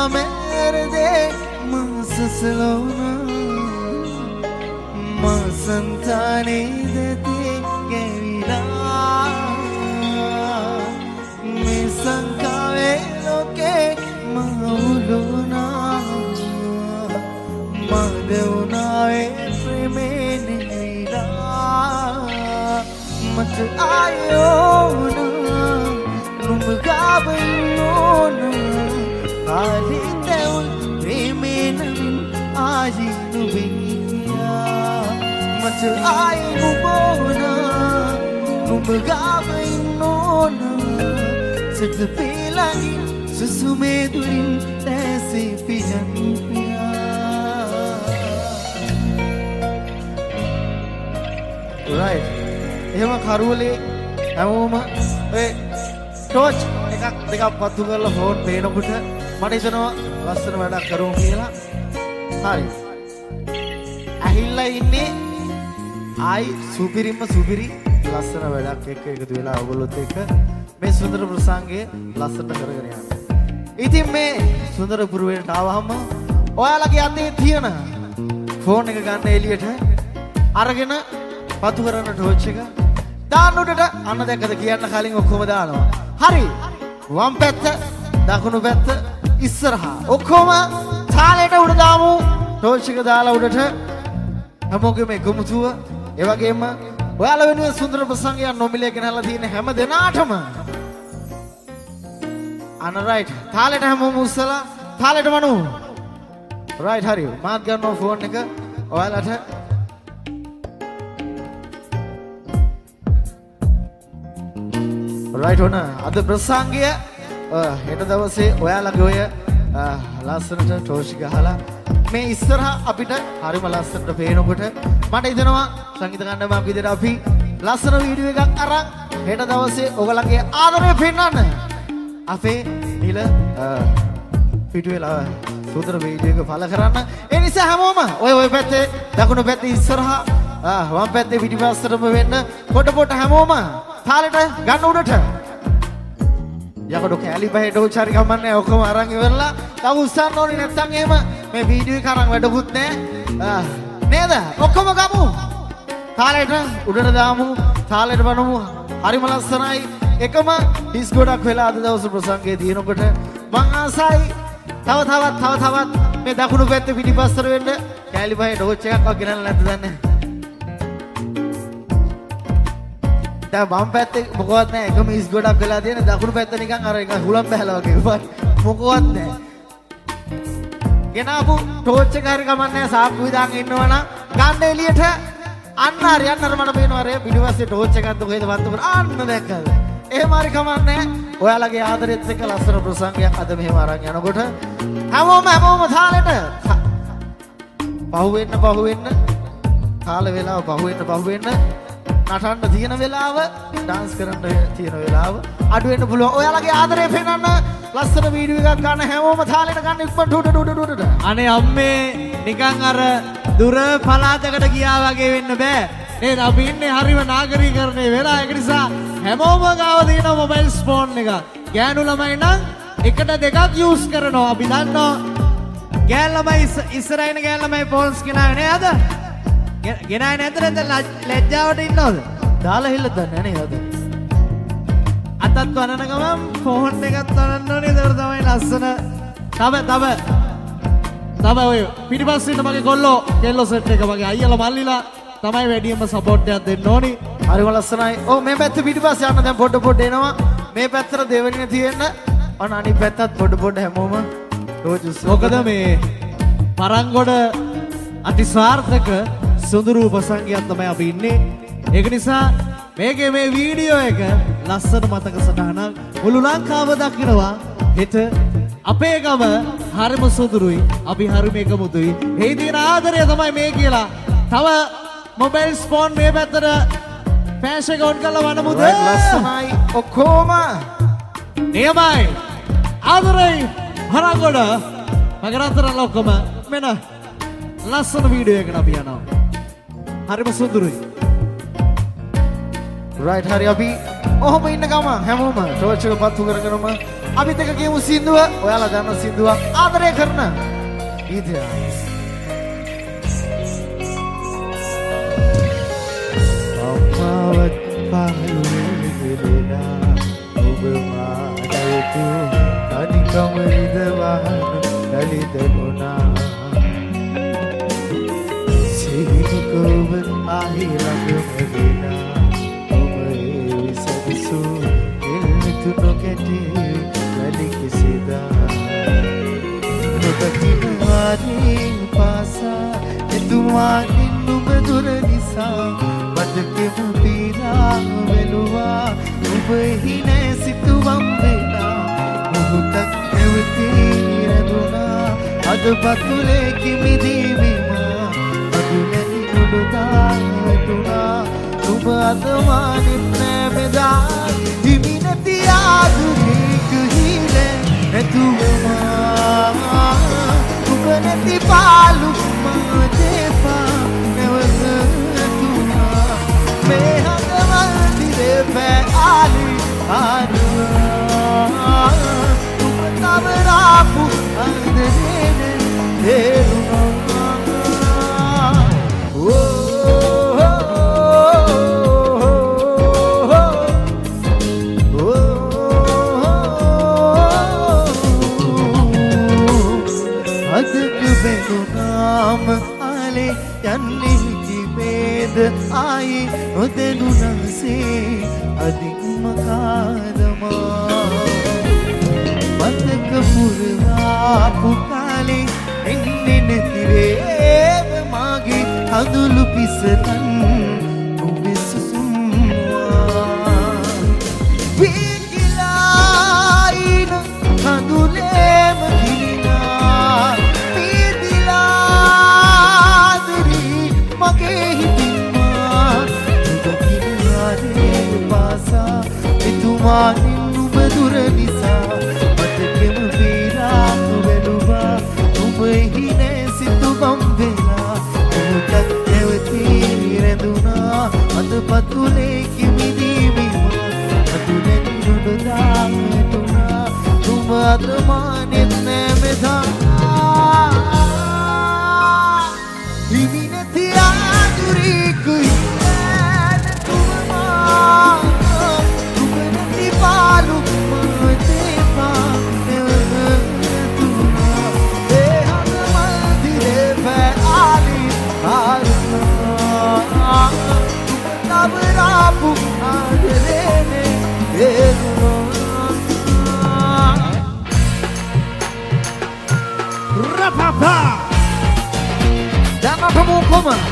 merde masaslona masantane dete gevila me sankave loke maulona madevuna e premene vila mat ayona numgabona aliteul premenavin ajinu viya mat ayinu bona numgabinona setpelani susumedurin tese pijan piya. Right. එහෙම කරවලේ හැමෝම ඒ torch එකක් පත්තු කරලා phone පේනකොට මට හිතෙනවා ලස්සන වැඩක් කරමු කියලා. හරි. ඇහිල්ලා ඉන්නේ ආයි සුපිරිම සුපිරි ලස්සන වැඩක් එක්ක එකතු වෙලා ඔයගොල්ලොත් එක්ක මේ සුන්දර ප්‍රසංගය ලස්සනට කරගෙන යන්න. ඉතින් මේ සුන්දර පුරවැයට ආවහම ඔයාලගේ අතේ තියෙන ෆෝන් එක ගන්න එළියට අරගෙන පත්තු කරන ටෝච් එක දාන්න උඩට අන්න දැක්කද කියන්න කලින් ඔක්කොම දානවා. හරි. වම් පැත්ත, දකුණු පැත්ත, ඉස්සරහා. ඔක්කොම තාලෙට උඩ දාමු. ටෝච් එක දාලා උඩට හැමෝගෙම එකමුතුව. ඒ වගේම ඔයාලා වෙනුවෙන් සුන්දර ප්‍රසංගයක් නොමිලේ ගෙනල්ලා තියෙන හැම දෙනාටම අන්න රයිට්. තාලෙට හැමෝම උස්සලා තාලෙට වණු. රයිට් හරි. මාත් ගන්නවා ෆෝන් එක ඔයාලට රයිට් ඔන්න අද ප්‍රසංගය හෙට දවසේ ඔයාලගේ ඔය ලස්සනට ටෝච් ගහලා මේ ඉස්සරහා අපිට හරිම ලස්සනට පේනකොට මට හිතෙනවා සංගීත කණ්ඩායමක් විදිහට අපි ලස්සන වීඩියෝ එකක් අරන් හෙට දවසේ ඔයගලගේ ආදරය පෙන්වන්න අපේ නිල පිටුවේලා සුන්දර වීඩියෝ එක පළ කරන්න. ඒ නිසා හැමෝම ඔය පැත්තේ දකුණු පැත්තේ ඉස්සරහා වම් පැත්තේ පිටිපස්සටම වෙන්න පොඩ හැමෝම තාලෙට ගන්න උඩට යකඩෝ කැලි බහෙට උචාරි ගමන්නේ ඔක්කොම අරන් ඉවරලා තව උස්සන්න ඕනේ නැත්තම් එහෙම මේ වීඩියෝ එක අරන් වැඩකුත් නැහැ නේද ඔක්කොම ගමු තාලෙට උඩට දාමු තාලෙට වනමු හරිම ලස්සනයි එකම ඩිස් ගොඩක් වෙලා අද දවස් ප්‍රසංගයේ තියෙනකොට මං ආසයි තවත් මේ දකුණු පැත්තේ පිටිපස්සට වෙන්න කැලි බහෙට ටෝච් එකක් ගෙනල්ලා නැද්ද දන්නේ දැන් වම් පැත්තේ මොකවත් නැහැ එකම ඉස් ගොඩක් වෙලා තියෙන දකුණු පැත්ත නිකන් අර එක හුලම් බහැලා වගේ මොකවත් නැහැ ගෙනාවු ටෝච් එක හරි කමන්නේ සාක්කු විදාන් ඉන්නවනම් ගන්න එළියට අන්න හරි අන්න අර මට පේනවා අර පිටිපස්සේ ටෝච් එකක්ද කොහෙද වත්තු කර අන්න දැක්කද එහෙම හරි කමන්නේ ඔයාලගේ ආදරෙත් එක්ක ලස්සන ප්‍රසංගයක් අද මෙහෙම අරන් යනකොට හැමෝම තාලෙට පහුවෙන්න කාල වේලාව පහුවෙන්න නටන්න තියෙන වෙලාව ඩාන්ස් කරන්න තියෙන වෙලාව අඩු වෙන්න පුළුවන්. ඔයාලගේ ආදරය පෙන්වන්න ලස්සන වීඩියෝ එකක් ගන්න හැමෝම තාලෙට ගන්න ඉක්මනට උඩට. අනේ අම්මේ නිකන් අර දුර පළාතකට ගියා වගේ වෙන්න බෑ. නේද? අපි ඉන්නේ හරිම නාගරීකරණයේ වෙලා. ඒක නිසා හැමෝම ගාව තියෙන මොබයිල් ෆෝන් එක. ගෑනු ළමයි නම් එකට දෙකක් යූස් කරනවා. අපි දන්නවා. ගෑන් ළමයි ඉස්සරහින් ගෑන් ළමයි ෆෝන්ස් ගෙනාවේ නේද? ගෙනාවේ නැද්ද ලැජ්ජාවට ඉන්නවද? දාලා හිල්ල දන්නේ නේද? අතත් වනන ගමන් ෆෝන් එකත් වනන්න ඕනේ. ඒක තමයි ලස්සන. තව ඔය පිටිපස්සේ ඉන්න මගේ කෙල්ලෝ සෙට් එක මගේ අයියලා මල්ලිලා තමයි වැඩියෙන්ම සපෝට් එකක් දෙන්න ඕනි. හරිම ලස්සනයි. ඔව් මේ පැත්ත පිටිපස්සේ යන්න දැන් පොඩ එනවා. මේ පැත්තට දෙවෙනිය තියෙන්න. අන්න අනිත් පැත්තත් පොඩ හැමෝම රෝජුස්. මොකද මේ පරංගොඩ අතිස්වාර්ථක සුඳුරු ප්‍රසංගයක් තමයි අපි ඉන්නේ. ඒක නිසා මේකේ මේ වීඩියෝ එක ලස්සන මතක සටහනක් මුළු ලංකාව දකිනවා. හෙට අපේ ගම හරිම සුඳුරුයි. අපි හරිම එකමුතුයි. ඒ දින ආදරය තමයි මේ කියලා. තව මොබයිල් ෆෝන් මේ පැත්තට ෆ්ලෑෂ් එක ඔන් කරලා වනමුද? ලස්සනයි ඔක්කොම. නියමයි. ආදරේ පරංගොඩ මගේ රත්තරන් ඔක්කොම මෙන්න ලස්සන වීඩියෝ එකකට අපි යනවා. හරිම සුඳුරුයි. රයිට් හරි අපි ඔහොම ඉන්න ගම හැමෝම ටෝච් එක පත්තු කරගෙනම අපිත් එක්ක කියමු සින්දුව. ඔයාලා දන්න සින්දුවක් ආදරය කරන ගීතය. අම්මාවත් පහළුවේ දෙලෙනා ඔබ මාදවතු තනිකම විදවහන දලිතගුණා සිහිකෝව ආහිලඟම දෙනා ඔබ ඒ විසවිසු එල්මිතු නොකැටේ වැඩි කිසිදා නොදකිනවාරින් පාසා එතුමානින් නුඹ දුර නිසා මතකෙම පීලා වෙලුවා ඔබ එහි නෑ සිතුවම් වෙලා මොහොතක් නැවතී රැඳුණා අද බතුලේ කිමිදීවිමා අදුලැනි නුඩුදා වැටුණා නුඹ අදමානෙත් නෑ බෙදා හිමි නැති ආදුරේක හිලේ නැතුවමා නුඹ නැති පාලු මා දෙපා නැවතුණා මේ හදවල් දිරේ පෑ ආලි ආනුවා නුඹ තවරාපු අන්දරේ දේරුණා යන්නේ කිවේද ආයි නොදෙනුනසේ අදින්ම කාදමා මතක පුරවාපු කාලේ එන්නේ නැතිවේව මාගේ හඳුළු පිසතන් ඔබේ සුසුම්වා විකිලායින හඳුලේම කිලිනා මගේ හිතින්මා දුදකිනාරේ පාසා එතුමානින් නුඹ දුර නිසා මතකෙම වීරාම වෙලුවා නුඹ එහි නෑ සිතුවම් වෙලා මොහොතක් නැවතී රැඳුණා අද පතුලේ කිමිදීවිමා අතුලෙන් නුඩුදා වැටුණා නුඹ අදමානෙත් නෑ මෙදා හිමි නැති ආදුරේකුයි නැතුවමා නුඹ නැති පාලු මා දෙපා නැවතුණා ඒ හදවල් දිරේ පෑ ආලි ආරුණා නුඹ තවරාපු ආදරේනේ දේරුණා රපපා Come on, come on.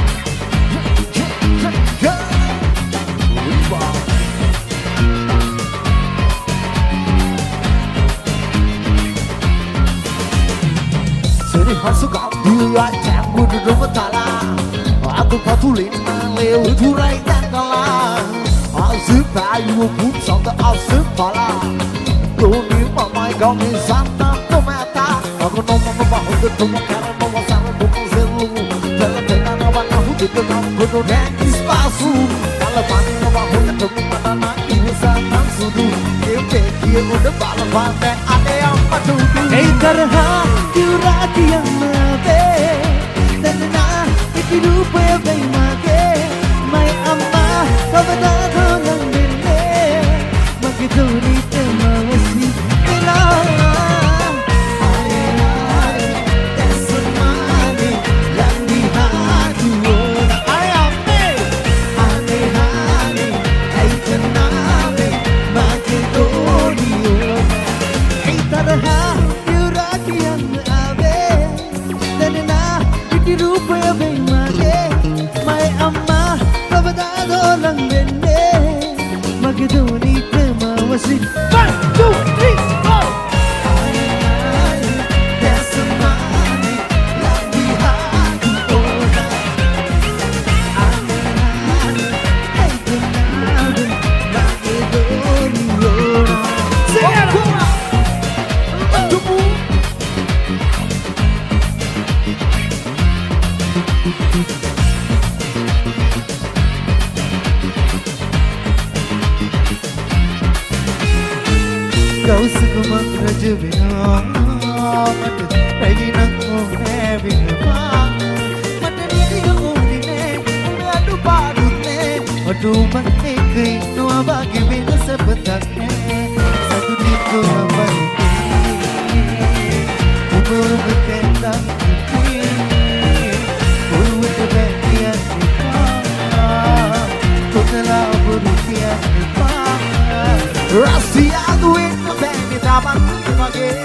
Seni hasuka dia campur rumah tala. Aku patulin leu turai tangala. Asik payu pun sampai asik pala. Doni mamai kami sana tomata. Aku nomor bahu ketemu karena nomor sana bukan selu. Kita kudu dan espaço Kala pani na bahu ketemu mana na iusan sudu Kepeki udah bala bande ade amma tudu Ei tarha kyurati amma be Tanna iki rupa be mage Mai amma kavada tholang dille Mage doni te mawasi ila Kau මට රැගිනක් ඕනේ විනපා මට නිදිය ඕනේ ඔබ අඩුපාඩුත් නෑ ඔබ උඹත් එක්ක ඉන්නවා වගේ වෙනස පතක් නෑ සතුටින් දුවවන්නේ ඔබ කැන්දා ඔරුවට බැඳියත් එපා කොතලා ඔබරුතියත් එපා රස්සියාදු වෙන්න බැන්නේ තාමත් මගේ